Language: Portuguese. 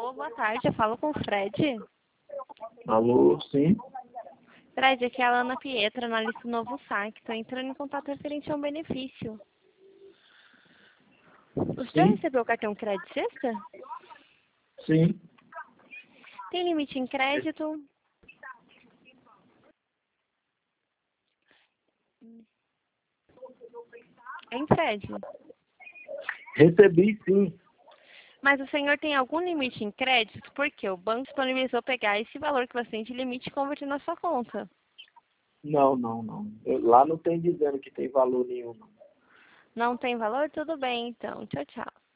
Alô, boa tarde, eu falo com o Fred. Alô, sim? Fred, aqui é a Ana Pietra, analista do Novo Saque. Estou entrando em contato referente a um benefício. Você já Sim? recebeu o cartão crédito sexta? Sim. Tem limite em crédito? Hein, Fred? Recebi, sim. Mas o senhor tem algum limite em crédito? Porque o banco disponibilizou pegar esse valor que você tem de limite e converter na sua conta. Não. Lá não tem dizendo que tem valor nenhum, não. Não tem valor? Tudo bem, então. Tchau, tchau.